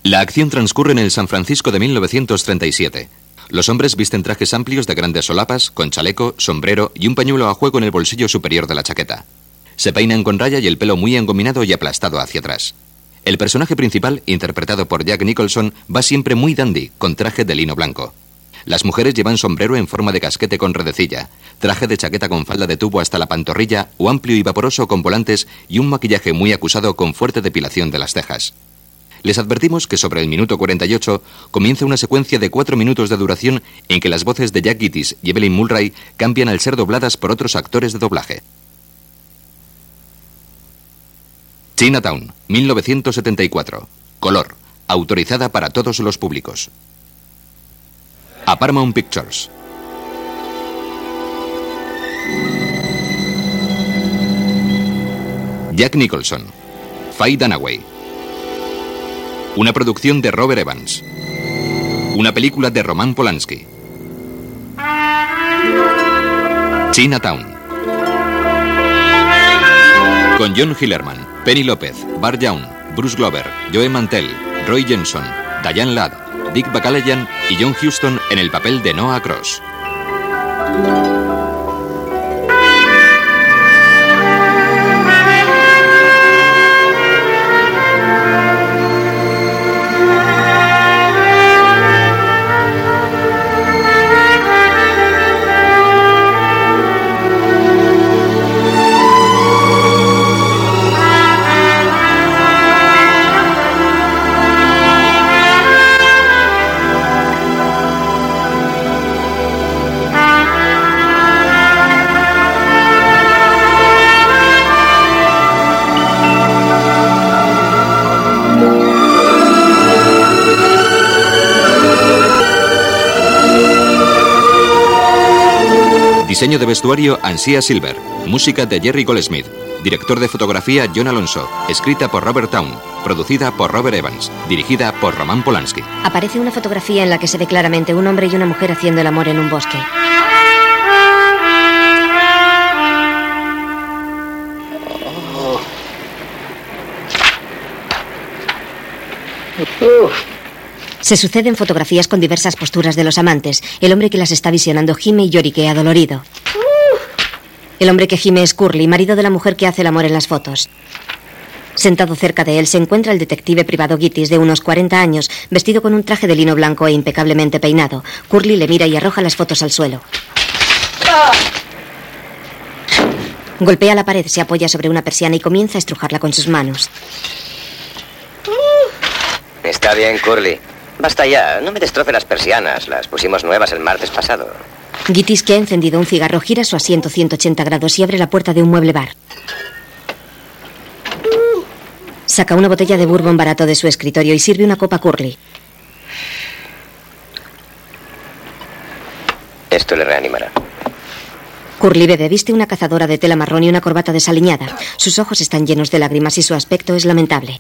La acción transcurre en el San Francisco de 1937. Los hombres visten trajes amplios de grandes solapas, con chaleco, sombrero y un pañuelo a juego en el bolsillo superior de la chaqueta. Se peinan con raya y el pelo muy engominado y aplastado hacia atrás. El personaje principal, interpretado por Jack Nicholson, va siempre muy dandy, con traje de lino blanco. Las mujeres llevan sombrero en forma de casquete con redecilla, traje de chaqueta con falda de tubo hasta la pantorrilla o amplio y vaporoso con volantes y un maquillaje muy acusado con fuerte depilación de las cejas. Les advertimos que sobre el minuto 48 comienza una secuencia de 4 minutos de duración en que las voces de Jack Gittes y Evelyn Mulray cambian al ser dobladas por otros actores de doblaje. Chinatown, 1974. Color. Autorizada para todos los públicos. A Paramount Pictures. Jack Nicholson. Faye Dunaway. Una producción de Robert Evans. Una película de Roman Polanski. Chinatown. Con John Hillerman, Penny López, Bart Young, Bruce Glover, Joe Mantel, Roy Jensen, Diane Ladd, Dick Bacalayan y John Huston en el papel de Noah Cross. Diseño de vestuario, Ansia Silver. Música de Jerry Goldsmith. Director de fotografía, John Alonso. Escrita por Robert Towne. Producida por Robert Evans. Dirigida por Roman Polanski. Aparece una fotografía en la que se ve claramente un hombre y una mujer haciendo el amor en un bosque. Se suceden fotografías con diversas posturas de los amantes. El hombre que las está visionando gime y lloriquea dolorido. El hombre que gime es Curly, marido de la mujer que hace el amor en las fotos. Sentado cerca de él se encuentra el detective privado Gittes, de unos 40 años, vestido con un traje de lino blanco e impecablemente peinado. Curly le mira y arroja las fotos al suelo. Golpea la pared, se apoya sobre una persiana y comienza a estrujarla con sus manos. Está bien, Curly. Basta ya, no me destroce las persianas. Las pusimos nuevas el martes pasado. Gittes, que ha encendido un cigarro, gira su asiento 180 grados y abre la puerta de un mueble bar. Saca una botella de bourbon barato de su escritorio y sirve una copa a Curly. Esto le reanimará. Curly bebe, viste una cazadora de tela marrón y una corbata desaliñada. Sus ojos están llenos de lágrimas y su aspecto es lamentable.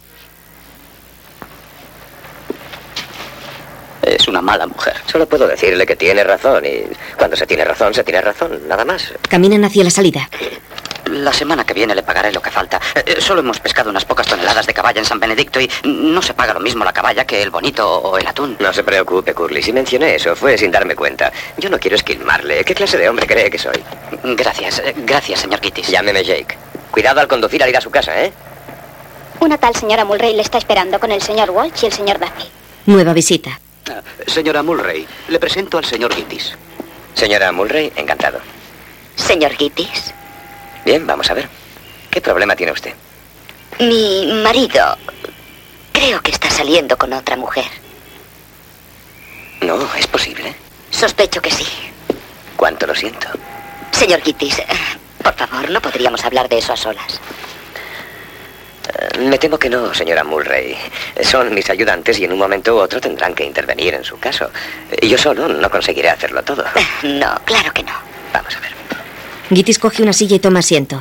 Es una mala mujer. Solo puedo decirle que tiene razón y cuando se tiene razón, nada más. Caminan hacia la salida. La semana que viene le pagaré lo que falta. Solo hemos pescado unas pocas toneladas de caballa en San Benedicto y no se paga lo mismo la caballa que el bonito o el atún. No se preocupe, Curly. Si mencioné eso fue sin darme cuenta. Yo no quiero esquilmarle. ¿Qué clase de hombre cree que soy? Gracias, señor Gittes. Llámeme Jake. Cuidado al conducir al ir a su casa, ¿eh? Una tal señora Mulray le está esperando con el señor Walsh y el señor Duffy. Nueva visita. Señora Mulray, le presento al señor Gittes. Señora Mulray, encantado. Señor Gittes. Bien, vamos a ver. ¿Qué problema tiene usted? Mi marido creo que está saliendo con otra mujer. No, es posible. Sospecho que sí. Cuánto lo siento. Señor Gittes, por favor, ¿no podríamos hablar de eso a solas? Me temo que no, señora Mulray. Son mis ayudantes y en un momento u otro tendrán que intervenir en su caso. Yo solo no conseguiré hacerlo todo. No, claro que no. Vamos a ver. Gittes coge una silla y toma asiento.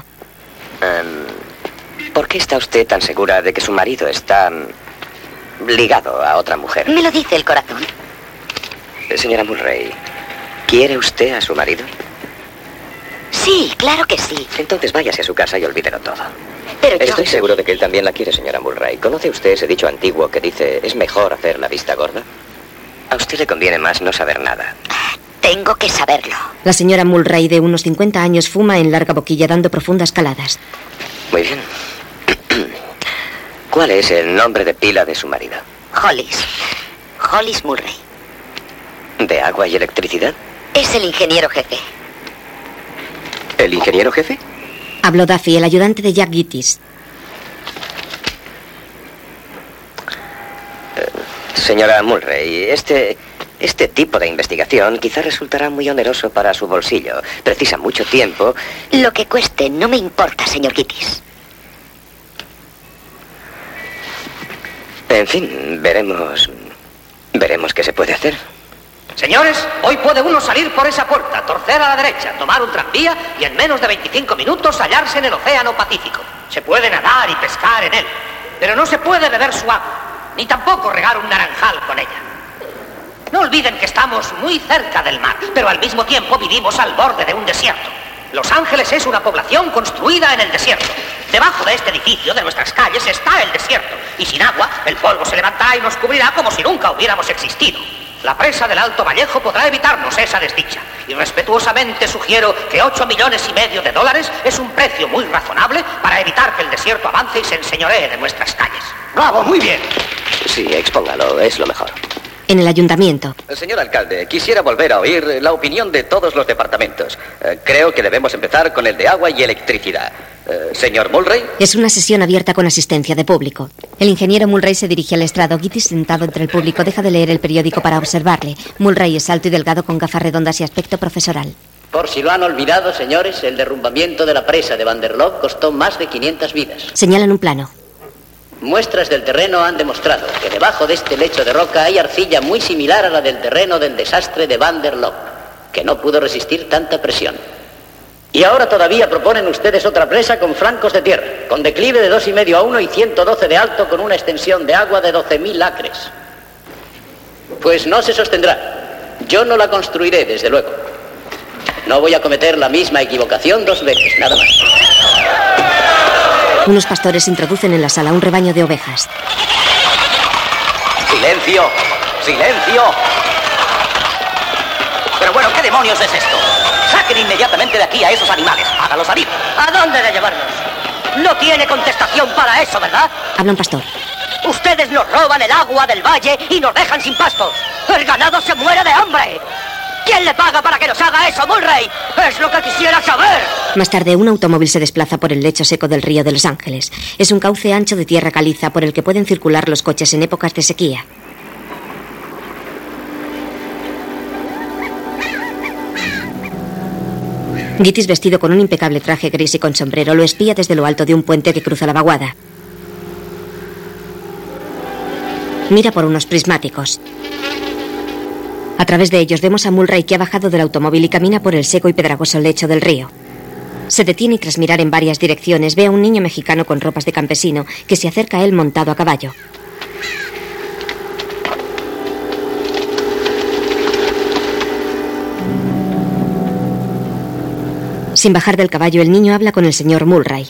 ¿Por qué está usted tan segura de que su marido está ligado a otra mujer? Me lo dice el corazón. Señora Mulray, ¿quiere usted a su marido? Sí, claro que sí. Entonces váyase a su casa y olvídelo todo. Pero yo... Estoy seguro de que él también la quiere, señora Mulray. ¿Conoce usted ese dicho antiguo que dice, es mejor hacer la vista gorda? A usted le conviene más no saber nada. Tengo que saberlo. La señora Mulray, de unos 50 años, fuma en larga boquilla dando profundas caladas. Muy bien. ¿Cuál es el nombre de pila de su marido? Hollis. Hollis Mulray. ¿De agua y electricidad? Es el ingeniero jefe. ¿El ingeniero jefe? Habló Duffy, el ayudante de Jack Gittis. Señora Mulray, este tipo de investigación quizá resultará muy oneroso para su bolsillo. Precisa mucho tiempo. Lo que cueste no me importa, señor Gittis. En fin, veremos qué se puede hacer. Señores, hoy puede uno salir por esa puerta, torcer a la derecha, tomar un tranvía y en menos de 25 minutos hallarse en el Océano Pacífico. Se puede nadar y pescar en él, pero no se puede beber su agua, ni tampoco regar un naranjal con ella. No olviden que estamos muy cerca del mar, pero al mismo tiempo vivimos al borde de un desierto. Los Ángeles es una población construida en el desierto. Debajo de este edificio, de nuestras calles, está el desierto. Y sin agua, el polvo se levantará y nos cubrirá como si nunca hubiéramos existido. La presa del Alto Vallejo podrá evitarnos esa desdicha. Y respetuosamente sugiero que $8,5 millones de dólares es un precio muy razonable para evitar que el desierto avance y se enseñoree de nuestras calles. ¡Bravo! ¡Muy bien! Sí, expóngalo, es lo mejor. En el ayuntamiento. Señor alcalde, quisiera volver a oír la opinión de todos los departamentos. Creo que debemos empezar con el de agua y electricidad. Señor Mulray. Es una sesión abierta con asistencia de público. El ingeniero Mulray se dirige al estrado. Gittis, sentado entre el público, deja de leer el periódico para observarle. Mulray es alto y delgado, con gafas redondas y aspecto profesoral. Por si lo han olvidado, señores, el derrumbamiento de la presa de Van der Loop costó más de 500 vidas. Señalan un plano. Muestras del terreno han demostrado que debajo de este lecho de roca hay arcilla muy similar a la del terreno del desastre de Van der Loop, que no pudo resistir tanta presión. Y ahora todavía proponen ustedes otra presa con flancos de tierra, con declive de 2,5 a 1 y 112 de alto, con una extensión de agua de 12.000 acres. Pues no se sostendrá. Yo no la construiré, desde luego. No voy a cometer la misma equivocación 2 veces, nada más. Unos pastores introducen en la sala un rebaño de ovejas. ¡Silencio! ¡Silencio! Pero bueno, ¿qué demonios es esto? Saquen inmediatamente de aquí a esos animales. Hágalos salir. ¿A dónde de llevarnos? No tiene contestación para eso, ¿verdad? Habla un pastor. Ustedes nos roban el agua del valle y nos dejan sin pastos. El ganado se muere de hambre. ¿Quién le paga para que nos haga eso, Mulray? Es lo que quisiera saber. Más tarde, un automóvil se desplaza por el lecho seco del río de Los Ángeles. Es un cauce ancho de tierra caliza por el que pueden circular los coches en épocas de sequía. Gittis, vestido con un impecable traje gris y con sombrero, lo espía desde lo alto de un puente que cruza la vaguada. Mira por unos prismáticos. A través de ellos vemos a Mulray, que ha bajado del automóvil y camina por el seco y pedregoso lecho del río. Se detiene y, tras mirar en varias direcciones, ve a un niño mexicano con ropas de campesino que se acerca a él montado a caballo. Sin bajar del caballo, el niño habla con el señor Mulray.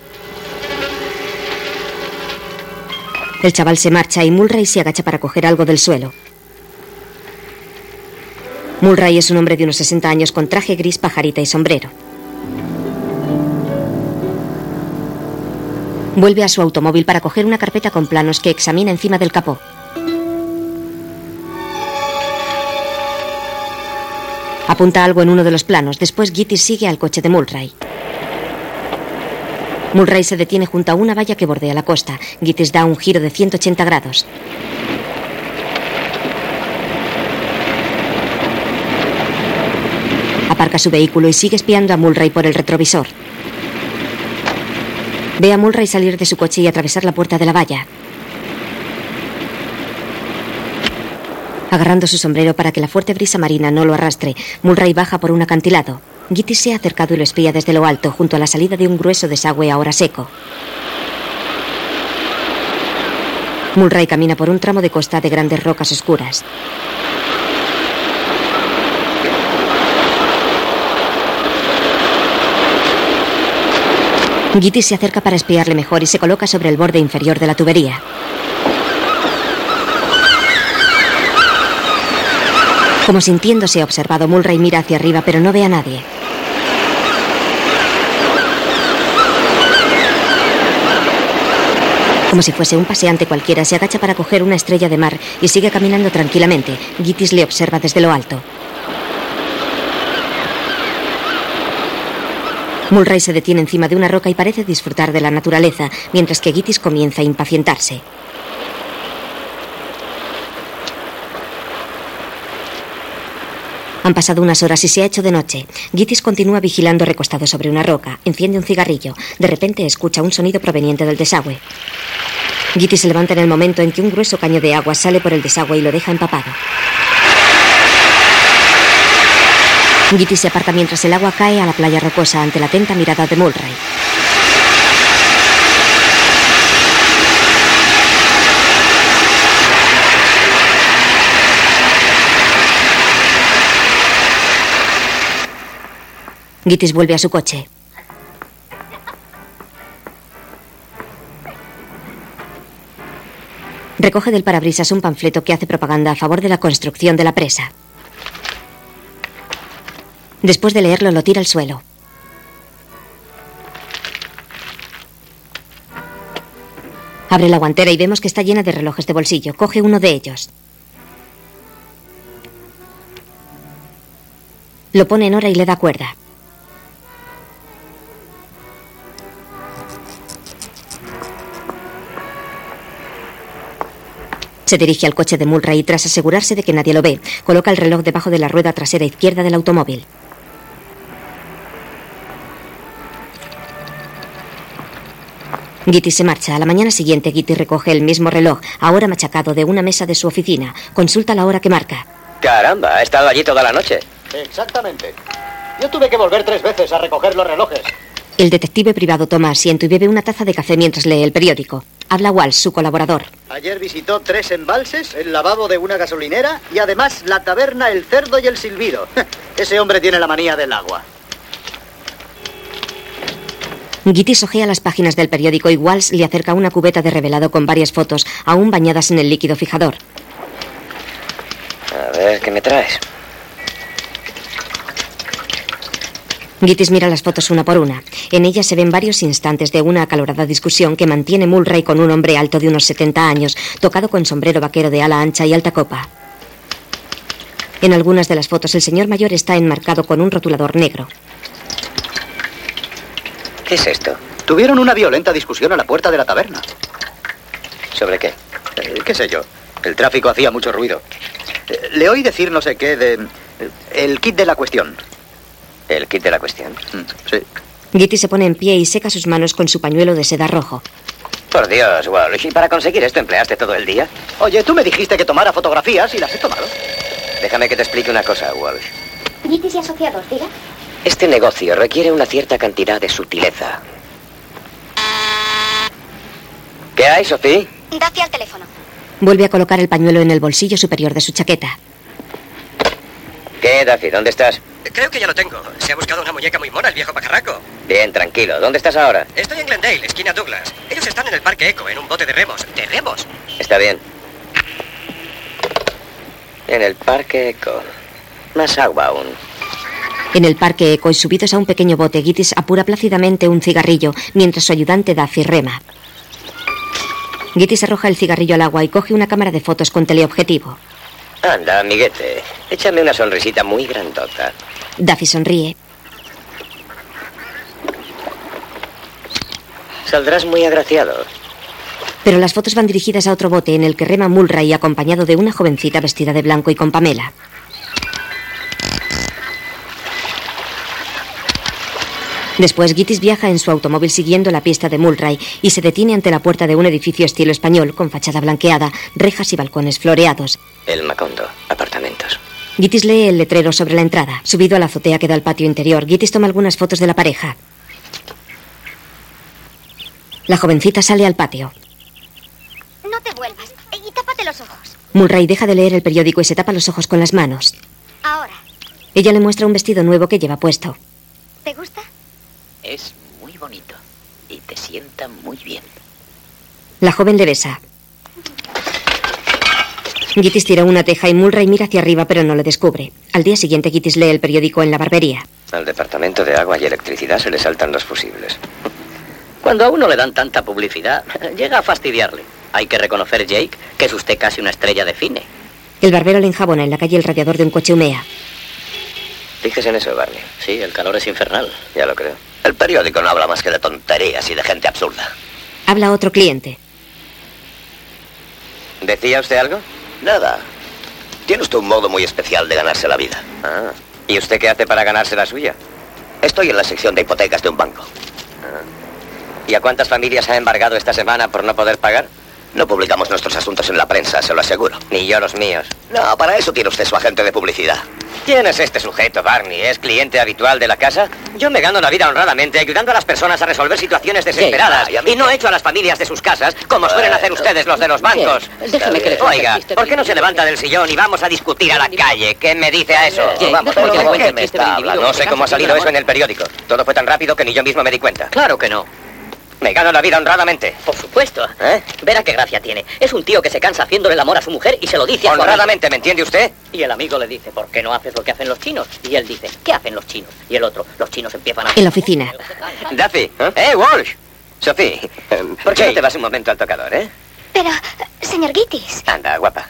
El chaval se marcha y Mulray se agacha para coger algo del suelo. Mulray es un hombre de unos 60 años con traje gris, pajarita y sombrero. Vuelve a su automóvil para coger una carpeta con planos que examina encima del capó. Apunta algo en uno de los planos. Después Gittis sigue al coche de Mulray. Mulray se detiene junto a una valla que bordea la costa. Gittis da un giro de 180 grados. Aparca su vehículo y sigue espiando a Mulray por el retrovisor. Ve a Mulray salir de su coche y atravesar la puerta de la valla. Agarrando su sombrero para que la fuerte brisa marina no lo arrastre, Mulray baja por un acantilado. Gittis se ha acercado y lo espía desde lo alto, junto a la salida de un grueso desagüe ahora seco. Mulray camina por un tramo de costa de grandes rocas oscuras. Gittes se acerca para espiarle mejor y se coloca sobre el borde inferior de la tubería. Como sintiéndose observado, Mulray mira hacia arriba, pero no ve a nadie. Como si fuese un paseante cualquiera, se agacha para coger una estrella de mar y sigue caminando tranquilamente. Gittes le observa desde lo alto. Mulray se detiene encima de una roca y parece disfrutar de la naturaleza, mientras que Gittes comienza a impacientarse. Han pasado unas horas y se ha hecho de noche. Gittes continúa vigilando recostado sobre una roca. Enciende un cigarrillo. De repente escucha un sonido proveniente del desagüe. Gittes se levanta en el momento en que un grueso caño de agua sale por el desagüe y lo deja empapado. Gittes se aparta mientras el agua cae a la playa rocosa ante la atenta mirada de Mulray. Gittes vuelve a su coche. Recoge del parabrisas un panfleto que hace propaganda a favor de la construcción de la presa. Después de leerlo, lo tira al suelo. Abre la guantera y vemos que está llena de relojes de bolsillo. Coge uno de ellos. Lo pone en hora y le da cuerda. Se dirige al coche de Mulray y, tras asegurarse de que nadie lo ve, coloca el reloj debajo de la rueda trasera izquierda del automóvil. Gittes se marcha. A la mañana siguiente, Gittes recoge el mismo reloj, ahora machacado, de una mesa de su oficina. Consulta la hora que marca. Caramba, ha estado allí toda la noche. Exactamente. Yo tuve que volver 3 veces a recoger los relojes. El detective privado toma asiento y bebe una taza de café mientras lee el periódico. Habla Walsh, su colaborador. Ayer visitó 3 embalses, el lavabo de una gasolinera y además la taberna El Cerdo y el Silbido. Ese hombre tiene la manía del agua. Gittes ojea las páginas del periódico y Walsh le acerca una cubeta de revelado con varias fotos, aún bañadas en el líquido fijador. A ver, ¿qué me traes? Gittes mira las fotos una por una. En ellas se ven varios instantes de una acalorada discusión que mantiene Mulray con un hombre alto de unos 70 años, tocado con sombrero vaquero de ala ancha y alta copa. En algunas de las fotos el señor mayor está enmarcado con un rotulador negro. ¿Qué es esto? Tuvieron una violenta discusión a la puerta de la taberna. ¿Sobre qué? ¿Qué sé yo? El tráfico hacía mucho ruido. Le oí decir no sé qué de... el kit de la cuestión. ¿El kit de la cuestión? Sí. Gittes se pone en pie y seca sus manos con su pañuelo de seda rojo. Por Dios, Walsh, ¿y para conseguir esto empleaste todo el día? Oye, tú me dijiste que tomara fotografías y las he tomado. Déjame que te explique una cosa, Walsh. Gittes y asociados, diga. Este negocio requiere una cierta cantidad de sutileza. ¿Qué hay, Sophie? Daffy al teléfono. Vuelve a colocar el pañuelo en el bolsillo superior de su chaqueta. ¿Qué, Daffy? ¿Dónde estás? Creo que ya lo tengo. Se ha buscado una muñeca muy mona, el viejo pajarraco. Bien, tranquilo. ¿Dónde estás ahora? Estoy en Glendale, esquina Douglas. Ellos están en el Parque Eco, en un bote de remos. ¡De remos! Está bien. En el Parque Eco. Más agua aún. En el Parque Eco y subidos a un pequeño bote, Gittes apura plácidamente un cigarrillo, mientras su ayudante Daffy rema. Gittes arroja el cigarrillo al agua y coge una cámara de fotos con teleobjetivo. Anda, amiguete. Échame una sonrisita muy grandota. Daffy sonríe. Saldrás muy agraciado. Pero las fotos van dirigidas a otro bote en el que rema Mulray acompañado de una jovencita vestida de blanco y con Pamela. Después, Gittes viaja en su automóvil siguiendo la pista de Mulray y se detiene ante la puerta de un edificio estilo español con fachada blanqueada, rejas y balcones floreados. El Macondo, apartamentos. Gittes lee el letrero sobre la entrada. Subido a la azotea que da al patio interior, Gittes toma algunas fotos de la pareja. La jovencita sale al patio. No te vuelvas y tápate los ojos. Mulray deja de leer el periódico y se tapa los ojos con las manos. Ahora. Ella le muestra un vestido nuevo que lleva puesto. ¿Te gusta? Es muy bonito. sienta muy bien. La joven le besa. Gittes tira una teja y Mulray mira hacia arriba pero no le descubre. Al día siguiente Gittes lee el periódico en la barbería. Al departamento de agua y electricidad se le saltan los fusibles. Cuando a uno le dan tanta publicidad, llega a fastidiarle. Hay que reconocer, Jake, que es usted casi una estrella de cine. El barbero le enjabona en la calle el radiador de un coche humea. Fíjese en eso, Barney. Sí, el calor es infernal. Ya lo creo. El periódico no habla más que de tonterías y de gente absurda. Habla otro cliente. ¿Decía usted algo? Nada. Tiene usted un modo muy especial de ganarse la vida. Ah. ¿Y usted qué hace para ganarse la suya? Estoy en la sección de hipotecas de un banco. ¿Y a cuántas familias ha embargado esta semana por no poder pagar? No publicamos nuestros asuntos en la prensa, se lo aseguro. Ni yo los míos. No, para eso tiene usted su agente de publicidad. ¿Quién es este sujeto, Barney? ¿Es cliente habitual de la casa? Yo me gano la vida honradamente ayudando a las personas a resolver situaciones desesperadas. Y no echo a las familias de sus casas como suelen hacer ustedes los de los bancos. Déjame que le cuente Oiga, el chiste ¿por qué no se levanta del sillón y vamos a discutir a la calle? ¿Qué me dice a eso? Vamos, déjame que le cuente el chiste del individuo. No sé cómo ha salido eso en el periódico. Todo fue tan rápido que ni yo mismo me di cuenta. Claro que no. Me gano la vida honradamente. Por supuesto. Verá qué gracia tiene. Es un tío que se cansa haciéndole el amor a su mujer y se lo dice a su amigo. Honradamente, ¿me entiende usted? Y el amigo le dice, ¿por qué no haces lo que hacen los chinos? Y él dice, ¿qué hacen los chinos? Y el otro, los chinos empiezan a... En la oficina. Duffy. Walsh. Sophie, ¿por qué no te vas un momento al tocador, Pero, señor Gittes. Anda, guapa.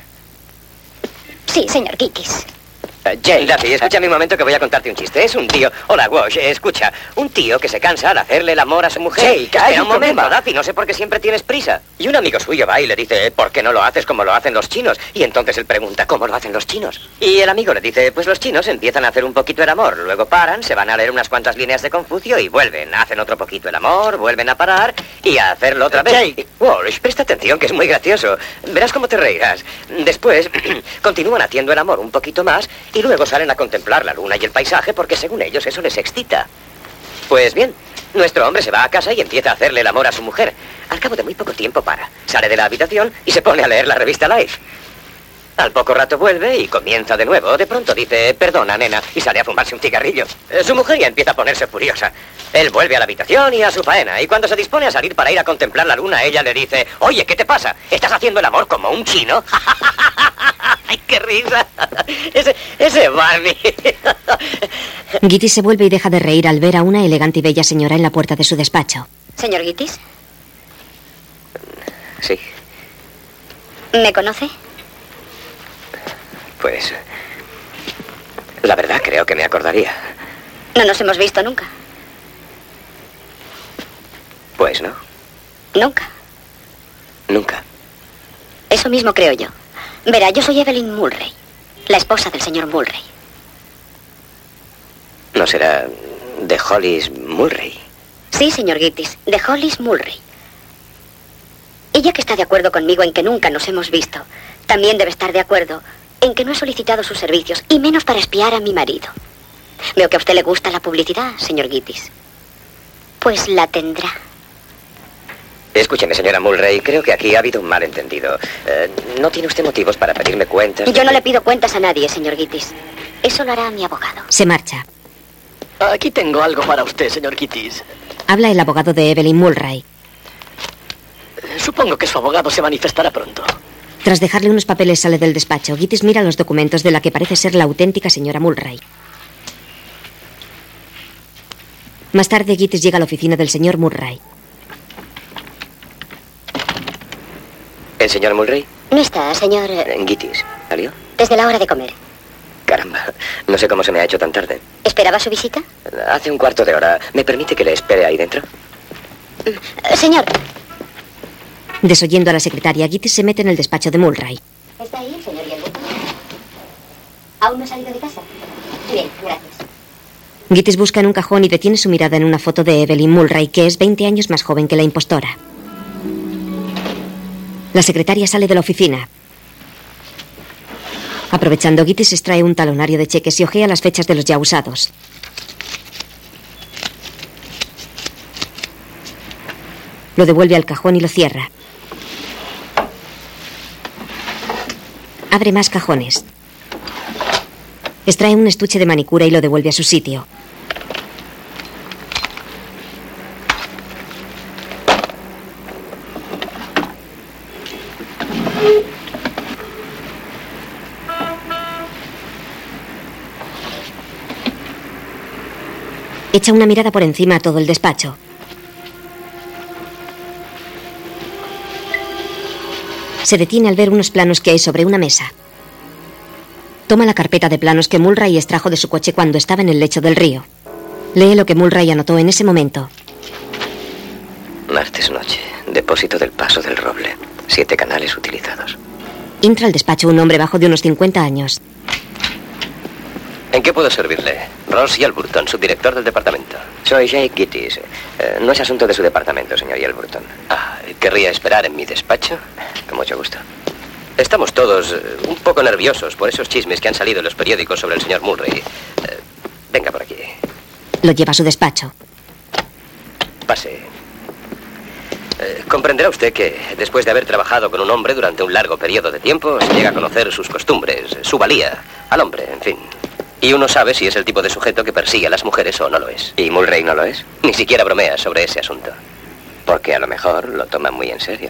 Sí, señor Gittes. Jane, Duffy, escúchame un momento que voy a contarte un chiste. Es un tío... Hola, Walsh, escucha. Un tío que se cansa al hacerle el amor a su mujer. Jake, Espera un momento, Duffy, no sé por qué siempre tienes prisa. Y un amigo suyo va y le dice, ¿por qué no lo haces como lo hacen los chinos? Y entonces él pregunta, ¿cómo lo hacen los chinos? Y el amigo le dice, pues los chinos empiezan a hacer un poquito el amor, luego paran, se van a leer unas cuantas líneas de Confucio y vuelven, hacen otro poquito el amor, vuelven a parar y a hacerlo otra vez. Jake. Walsh, presta atención que es muy gracioso. Verás cómo te reirás. Después continúan haciendo el amor un poquito más y luego salen a contemplar la luna y el paisaje porque según ellos eso les excita. Pues bien, nuestro hombre se va a casa y empieza a hacerle el amor a su mujer. Al cabo de muy poco tiempo para. Sale de la habitación y se pone a leer la revista Life. Al poco rato vuelve y comienza de nuevo. De pronto dice, perdona, nena, y sale a fumarse un cigarrillo. Su mujer ya empieza a ponerse furiosa. Él vuelve a la habitación y a su faena. Y cuando se dispone a salir para ir a contemplar la luna, ella le dice, oye, ¿qué te pasa? ¿Estás haciendo el amor como un chino? ¡Ay, qué risa! Ese Barney. Gittes se vuelve y deja de reír al ver a una elegante y bella señora en la puerta de su despacho. Señor Gittes, Sí, ¿me conoce? pues... La verdad, creo que me acordaría. No nos hemos visto nunca. Pues no, Nunca. nunca. Eso mismo creo yo. Verá, yo soy Evelyn Mulray, la esposa del señor Mulray. ¿No será de Hollis Mulray? Sí, señor Gittes, de Hollis Mulray. Ella que está de acuerdo conmigo en que nunca nos hemos visto, también debe estar de acuerdo en que no he solicitado sus servicios, y menos para espiar a mi marido. Veo que a usted le gusta la publicidad, señor Gittes. Pues la tendrá. Escúcheme, señora Mulray, creo que aquí ha habido un malentendido. ¿No tiene usted motivos para pedirme cuentas? Yo no le pido cuentas a nadie, señor Gittes. Eso lo hará mi abogado. Se marcha. Aquí tengo algo para usted, señor Gittes. Habla el abogado de Evelyn Mulray. Supongo que su abogado se manifestará pronto. Tras dejarle unos papeles sale del despacho. Gittes mira los documentos de la que parece ser la auténtica señora Mulray. Más tarde, Gittes llega a la oficina del señor Mulray. ¿El señor Mulray? No está, señor... Gittes. ¿Salió? Desde la hora de comer. Caramba, no sé cómo se me ha hecho tan tarde. ¿Esperaba su visita? Hace un cuarto de hora. ¿Me permite que le espere ahí dentro? Señor. Desoyendo a la secretaria, Gittes se mete en el despacho de Mulray. ¿Está ahí, señor Yeldon? ¿Aún no ha salido de casa? Bien, gracias. Gittes busca en un cajón y detiene su mirada en una foto de Evelyn Mulray, que es 20 años más joven que la impostora. La secretaria sale de la oficina. Aprovechando, Gittes extrae un talonario de cheques y hojea las fechas de los ya usados. Lo devuelve al cajón y lo cierra. Abre más cajones. Extrae un estuche de manicura y lo devuelve a su sitio. Echa una mirada por encima a todo el despacho. Se detiene al ver unos planos que hay sobre una mesa. Toma la carpeta de planos que Mulray extrajo de su coche cuando estaba en el lecho del río. Lee lo que Mulray anotó en ese momento. Martes noche. Depósito del Paso del Roble. 7 canales utilizados. Entra al despacho un hombre bajo de unos 50 años. ¿En qué puedo servirle? Ross Yelburton, subdirector del departamento. Soy Jake Gittes. No es asunto de su departamento, señor Yelburton. ¿Querría esperar en mi despacho? Con mucho gusto. Estamos todos un poco nerviosos por esos chismes que han salido en los periódicos sobre el señor Mulray. Venga por aquí. Lo lleva a su despacho. Pase. Comprenderá usted que después de haber trabajado con un hombre durante un largo periodo de tiempo, se llega a conocer sus costumbres, su valía, al hombre, en fin. Y uno sabe si es el tipo de sujeto que persigue a las mujeres o no lo es. ¿Y Mulray no lo es? Ni siquiera bromea sobre ese asunto. Porque a lo mejor lo toma muy en serio.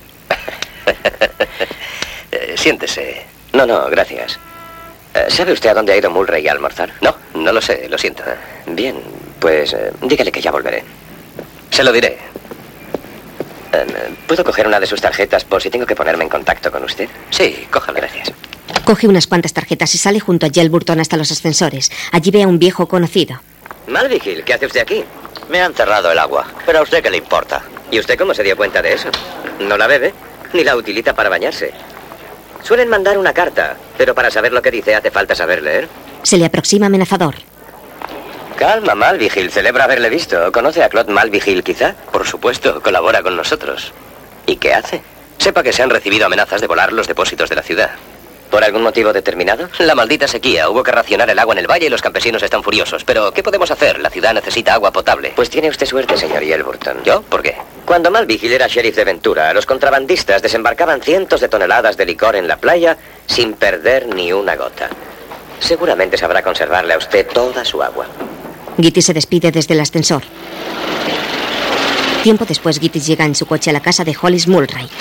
Siéntese. No, gracias. ¿Sabe usted a dónde ha ido Mulray a almorzar? No, no lo sé, lo siento. Bien, pues dígale que ya volveré. Se lo diré. ¿Puedo coger una de sus tarjetas por si tengo que ponerme en contacto con usted? Sí, cójala. Gracias. Coge unas cuantas tarjetas y sale junto a Yelburton hasta los ascensores. Allí ve a un viejo conocido. Malvigil, ¿qué hace usted aquí? Me han cerrado el agua. ¿Pero a usted qué le importa? ¿Y usted cómo se dio cuenta de eso? No la bebe, ni la utiliza para bañarse. Suelen mandar una carta, pero para saber lo que dice hace falta saber leer. Se le aproxima amenazador. Calma, Malvigil. Celebra haberle visto. ¿Conoce a Claude Malvigil, quizá? Por supuesto, colabora con nosotros. ¿Y qué hace? Sepa que se han recibido amenazas de volar los depósitos de la ciudad. ¿Por algún motivo determinado? La maldita sequía. Hubo que racionar el agua en el valle y los campesinos están furiosos. Pero, ¿qué podemos hacer? La ciudad necesita agua potable. Pues tiene usted suerte, señor Yelburton. ¿Yo? ¿Por qué? Cuando Malvigil era sheriff de Ventura, los contrabandistas desembarcaban cientos de toneladas de licor en la playa sin perder ni una gota. Seguramente sabrá conservarle a usted toda su agua. Gittes se despide desde el ascensor. Tiempo después, Gittes llega en su coche a la casa de Hollis Mulray.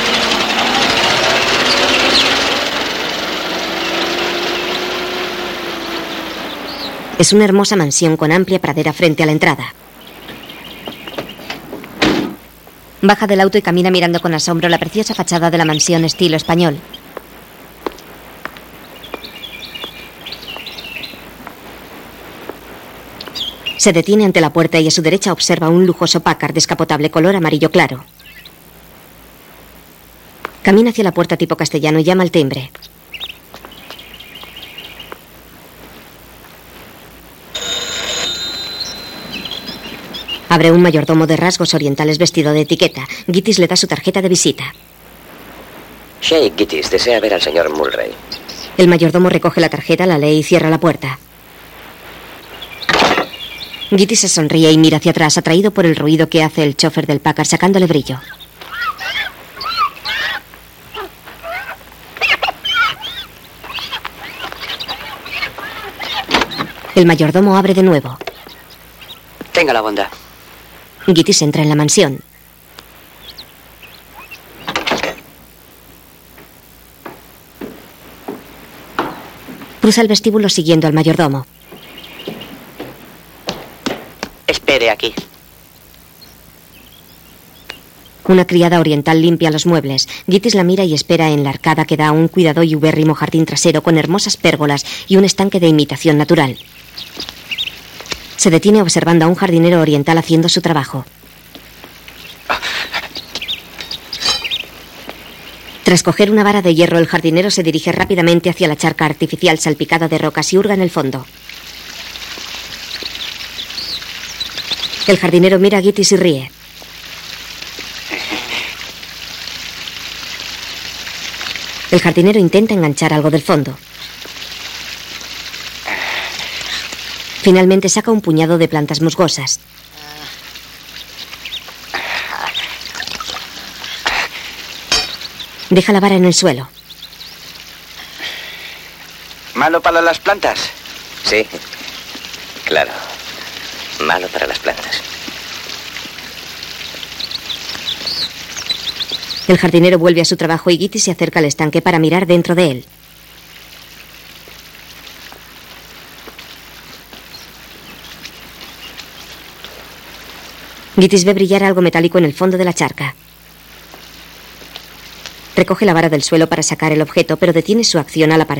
Es una hermosa mansión con amplia pradera frente a la entrada. Baja del auto y camina mirando con asombro la preciosa fachada de la mansión estilo español. Se detiene ante la puerta y a su derecha observa un lujoso Packard descapotable color amarillo claro. Camina hacia la puerta tipo castellano y llama al timbre. Abre un mayordomo de rasgos orientales vestido de etiqueta. Gittes le da su tarjeta de visita. Jake Gittes desea ver al señor Mulray. El mayordomo recoge la tarjeta, la lee y cierra la puerta. Gittes se sonríe y mira hacia atrás, atraído por el ruido que hace el chofer del Packard sacándole brillo. El mayordomo abre de nuevo. Tenga la bondad. Gittes entra en la mansión. Cruza el vestíbulo siguiendo al mayordomo. Espere aquí. Una criada oriental limpia los muebles. Gittes la mira y espera en la arcada que da a un cuidado y ubérrimo jardín trasero con hermosas pérgolas y un estanque de imitación natural. Se detiene observando a un jardinero oriental haciendo su trabajo. Tras coger una vara de hierro, el jardinero se dirige rápidamente hacia la charca artificial salpicada de rocas y hurga en el fondo. El jardinero mira a Gittes y ríe. El jardinero intenta enganchar algo del fondo. Finalmente saca un puñado de plantas musgosas. Deja la vara en el suelo. ¿Malo para las plantas? Sí, claro. Malo para las plantas. El jardinero vuelve a su trabajo y Gittes se acerca al estanque para mirar dentro de él. Gittes ve brillar algo metálico en el fondo de la charca. Recoge la vara del suelo para sacar el objeto, pero detiene su acción al aparecer